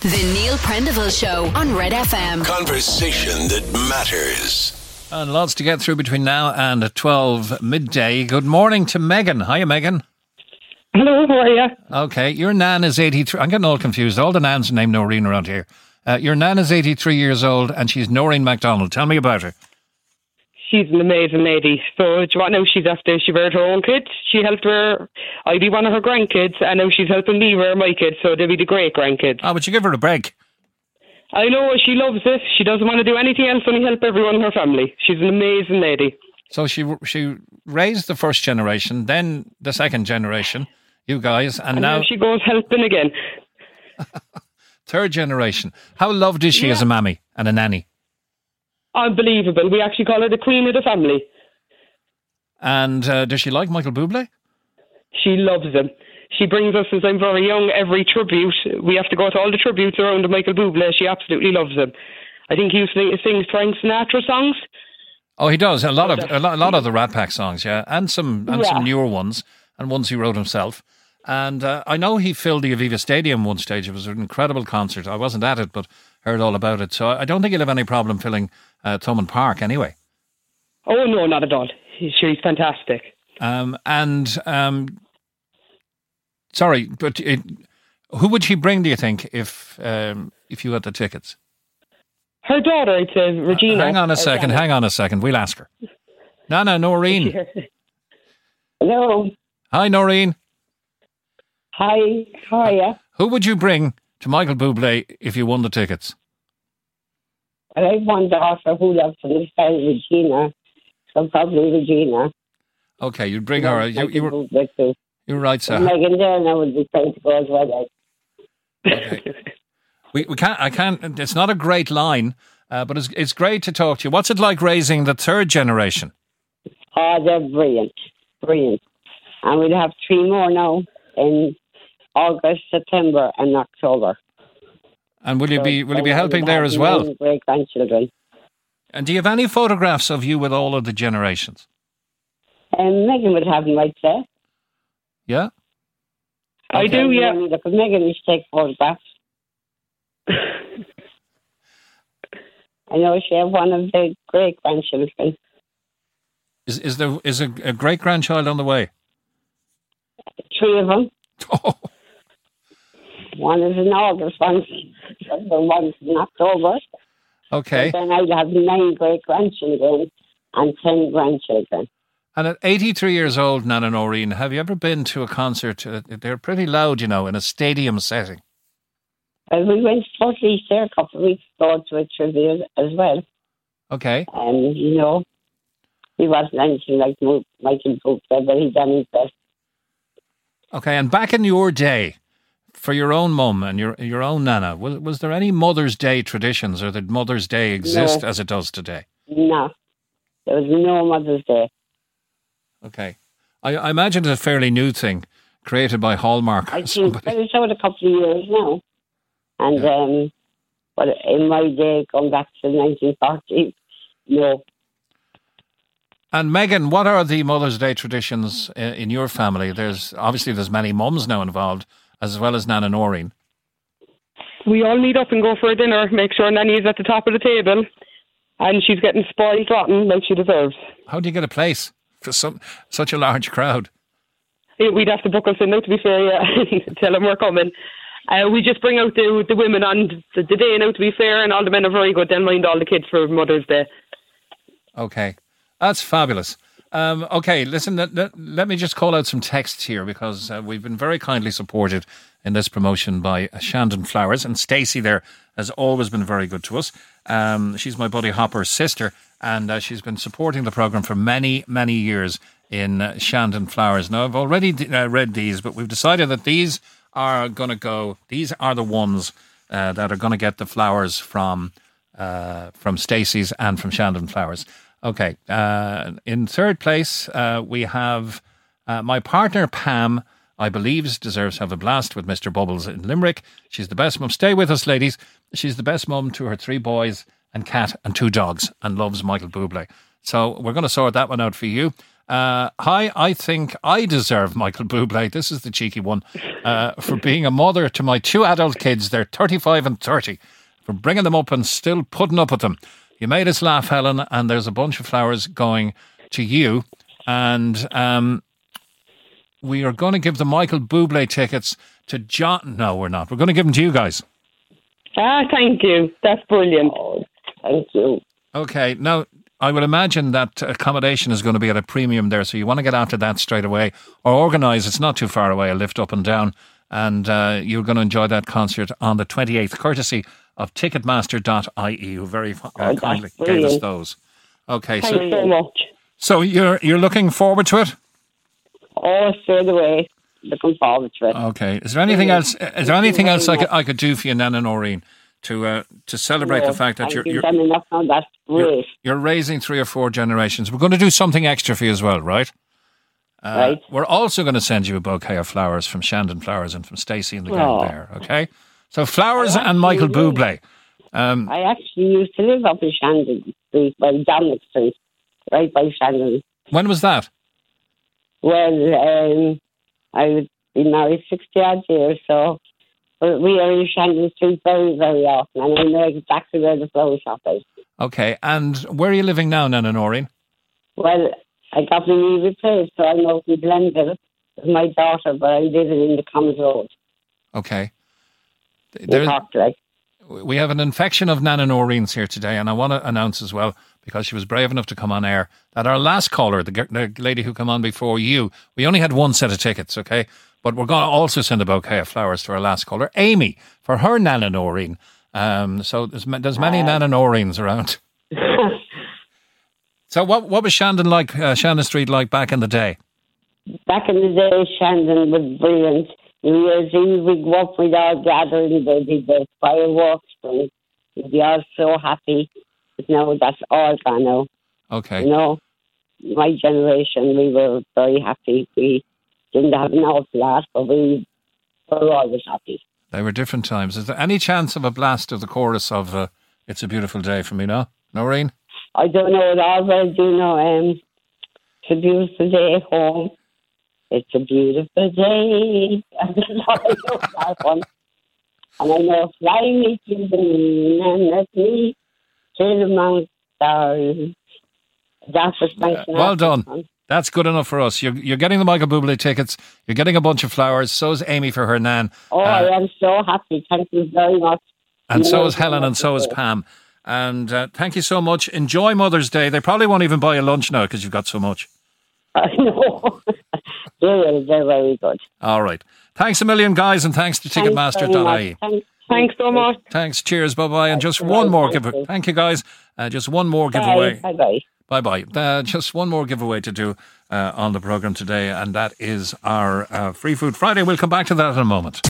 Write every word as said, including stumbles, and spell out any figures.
The Neil Prendeville Show on Red F M. Conversation that matters. And lots to get through between now and twelve midday. Good morning to Megan. Hiya, Megan. Hello, how are you? Okay, your nan is eighty-three. I'm getting all confused. All the nans are named Noreen around here. Uh, your nan is eighty-three years old and she's Noreen MacDonald. Tell me about her. She's an amazing lady. So, do you want to know, she's after, she reared her own kids. She helped her, I'd be one of her grandkids, and now she's helping me rear my kids, so they'll be the great grandkids. Oh, but you give her a break. I know, she loves it. She doesn't want to do anything else only help everyone in her family. She's an amazing lady. So she she raised the first generation, then the second generation, you guys, and, And now... now she goes helping again. Third generation. How loved is she Yeah. as a mammy and a nanny? Unbelievable. We actually call her the queen of the family. And uh, does she like Michael Bublé? She loves him. She brings us, since I'm very young, every tribute. We have to go to all the tributes around to Michael Bublé. She absolutely loves him. I think he used to sing Frank Sinatra songs. Oh, he does. A lot of a lot, a lot of the Rat Pack songs, yeah, and some and Yeah. some newer ones, and ones he wrote himself. And uh, I know he filled the Aviva Stadium one stage. It was an incredible concert. I wasn't at it, but heard all about it. So I don't think he'll have any problem filling uh, Thomond Park anyway. Oh, no, not at all. He's, sure, he's fantastic. Um, and um, sorry, but it, who would she bring? Do you think if um, if you had the tickets? Her daughter, I'd say, Regina. Hang on a second. Janet. Hang on a second. We'll ask her. Nana, Noreen. Hello. Hi, Noreen. Hi. How are you? Who would you bring to Michael Bublé if you won the tickets? Well, I have one daughter who loves to understand Regina. So probably Regina. Okay, you'd bring her. You, you were you you were right, sir. Megan there now would be trying to go as well. Like. Okay. We we can't. I can't. It's not a great line, uh, but it's it's great to talk to you. What's it like raising the third generation? Oh, they're brilliant. Brilliant. And we'll have three more now in August, September and October. And will you So be will you be then helping we'll there have as well? nine great grandchildren. And do you have any photographs of you with all of the generations? And Megan would have them, I'd say. Yeah. I do, yeah. Look, Megan used to take photographs. I know she had one of the great grandchildren. Is is there is a, a great grandchild on the way? Three of them. Oh, One is in August, one's, one's in October. okay. And then I'll have nine great grandchildren and ten grandchildren. And at eighty-three years old, Nana Noreen, have you ever been to a concert? Uh, they're pretty loud, you know, in a stadium setting. Well, we went to Fort Leith there a couple of weeks ago to a tribute as well. Okay. And, you know, he wasn't anything like Mo- Michael Bublé, but he done his best. Okay, and back in your day, for your own mum and your your own Nana, was, was there any Mother's Day traditions, or did Mother's Day exist No. as it does today? No. There was no Mother's Day. Okay. I, I imagine it's a fairly new thing, created by Hallmark. I or think somebody. well, it's out a couple of years now. And, Yeah. um, but in my day, going back to the nineteen forties, no. And Megan, what are the Mother's Day traditions uh, in your family? There's obviously there's many mums now involved, as well as Nana Noreen. We all meet up and go for a dinner, make sure Nanny is at the top of the table, and she's getting spoiled rotten like she deserves. How do you get a place for some such a large crowd? Eh, We'd have to book us in now, to be fair, yeah. Tell them we're coming. Uh, we just bring out the the women on the, the day now, to be fair, and all the men are very good. They'll mind all the kids for Mother's Day. Okay, that's fabulous. Um, okay, listen, let, let, let me just call out some texts here, because uh, we've been very kindly supported in this promotion by uh, Shandon Flowers, and Stacey there has always been very good to us. Um, she's my buddy Hopper's sister, and uh, she's been supporting the programme for many, many years in uh, Shandon Flowers. Now, I've already d- uh, read these, but we've decided that these are going to go, these are the ones uh, that are going to get the flowers from uh, from Stacey's and from Shandon Flowers. Okay, uh, in third place, uh, we have uh, my partner Pam, I believe, deserves to have a blast with Mister Bubbles in Limerick. She's the best mum. Stay with us, ladies. She's the best mum to her three boys and cat and two dogs, and loves Michael Bublé. So we're going to sort that one out for you. Uh, hi, I think I deserve Michael Bublé. This is the cheeky one. Uh, for being a mother to my two adult kids. They're thirty-five and thirty. For bringing them up and still putting up with them. You made us laugh, Helen, and there's a bunch of flowers going to you. And um, we are going to give the Michael Bublé tickets to John. No, we're not. We're going to give them to you guys. Ah, thank you. That's brilliant. Oh, thank you. Okay, now I would imagine that accommodation is going to be at a premium there, so you want to get after that straight away or organise, it's not too far away, a lift up and down, and uh, you're going to enjoy that concert on the twenty-eighth, courtesy of ticketmaster dot I E, who very uh, Oh, kindly that's gave us brilliant. those. Okay, Thanks so so much. so you're you're looking forward to it? Oh, straight away. Looking forward to it. Okay. Is there anything else? Is there anything else I could, I could do for you, Nan and Noreen, to uh, to celebrate No, the fact that thank you're you. you're, Done enough now. That's you're great. you're raising three or four generations? We're going to do something extra for you as well, right? Uh, Right. We're also going to send you a bouquet of flowers from Shandon Flowers and from Stacey and the gang Oh. there. Okay. So flowers I and Michael actually do. Bublé. Um, I actually used to live up in Shandon Street, by Dominic Street, right by Shandon. when was that? Well, um, I've been married sixty odd years, so but we are in Shandon Street very, very often, and I know exactly where the flower shop is. Okay. And where are you living now, Nan and Noreen? Well, I got my knee replaced, so I'm out in Glenville with my daughter, but I live in the Commons Road. Okay. in There, Cork, like. we have an infection of Nan and Noreen's here today, and I want to announce as well, because she was brave enough to come on air, that our last caller, the, g- the lady who came on before you, we only had one set of tickets, okay? But we're going to also send a bouquet of flowers to our last caller, Amy, for her Nan and Noreen. Um, so there's, ma- there's many Nan and Noreens around. So what what was Shandon like, uh, Shandon Street like back in the day? Back in the day, Shandon was brilliant. New Year's Eve, we'd go up, we'd all gather, and they'd be the fireworks, and we'd be all so happy. But now that's all gone now. Okay. You know, my generation, we were very happy. We didn't have an awful lot, but we were always happy. They were different times. Is there any chance of a blast of the chorus of uh, It's a Beautiful Day for Me now? Noreen? I don't know it all, but I do know um, it's a beautiful day home. It's a beautiful day. That's all I know that one. And I know fly me to the moon and let me to the Mount Stars. That's what Frank Uh, Sinatra well done. song. That's good enough for us. You're, you're getting the Michael Bublé tickets. You're getting a bunch of flowers. So is Amy for her Nan. Oh, Uh, I am so happy. Thank you very much. And You so know is Helen, how and much so it is Pam. And uh, thank you so much. Enjoy Mother's Day. They probably won't even buy you lunch now because you've got so much. I know. they will. They're very good. All right. Thanks a million, guys, and thanks to Thanks ticketmaster very dot much. I E. Thanks. Thanks so much. Thanks. Cheers. Bye-bye. And just Bye. one more Thank giveaway. you. Thank you, guys. Uh, just one more Bye. giveaway. Bye-bye. Bye-bye. Uh, just one more giveaway to do uh, on the programme today, and that is our uh, Free Food Friday. We'll come back to that in a moment.